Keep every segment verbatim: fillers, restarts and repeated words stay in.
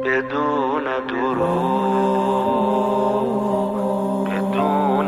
بدون دروغ، بدون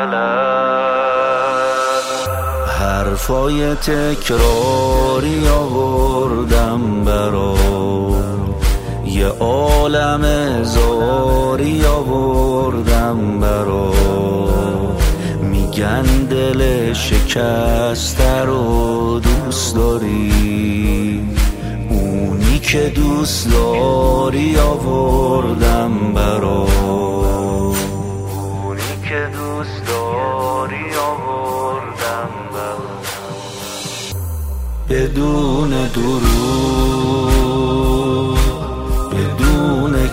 کلام، حرفای تکراری آوردم برات، یه عالم زاری آوردم برات. میگن دل شکسته رو دوست داری، اونی که دوست داری آوردم برات، اونی که دوست داری آوردم برات. بدون دروغ، بدون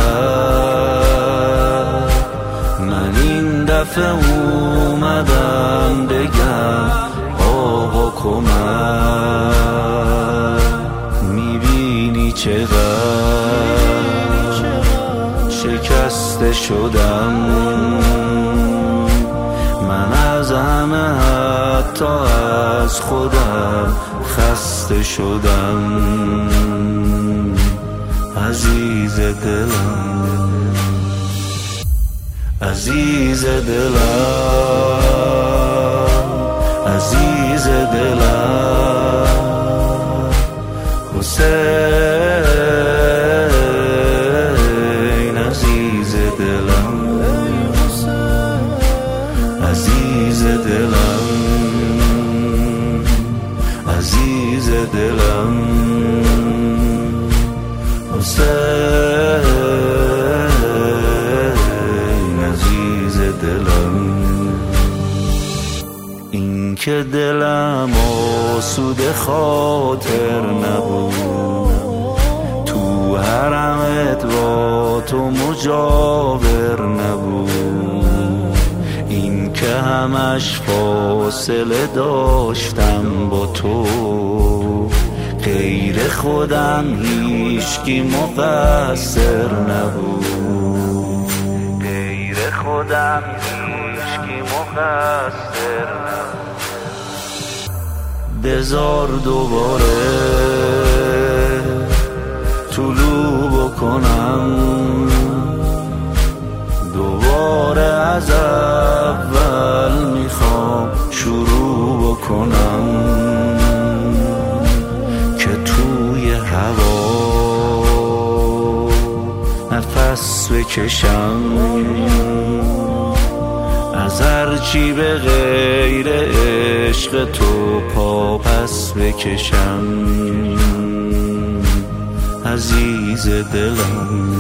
کلام، من این دفعه اومدم بگم آقا کمک. میبینی چقدر شکسته شدم من، از همه حتی از خودم خسته شدم. عزیز دلم، عزیز دلم، عزیز دلم، حسین عزیز دلم، عزیز دلم، عزیز دلم، حسین عزیز دلم. این که دلم آسود خاطر نبود، تو حرمت با تو مجاور نبود. این که همش فاصله داشتم با تو، غیر خودم هیچکی مقصر نبود، غیر خودم هیچکی مقصر نبود. بذار دوباره طلوع بکنم، دوباره از اول میخوام شروع بکنم، که توی هوا نفس بکشم، از هرچی به غیر عشق تو پا پس بکشم. عزیز دلم،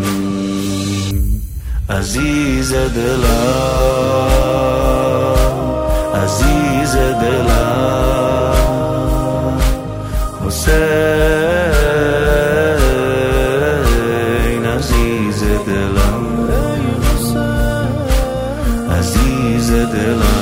عزیز دلم، عزیز دلم، حسین عزیز دلم، عزیز دلم.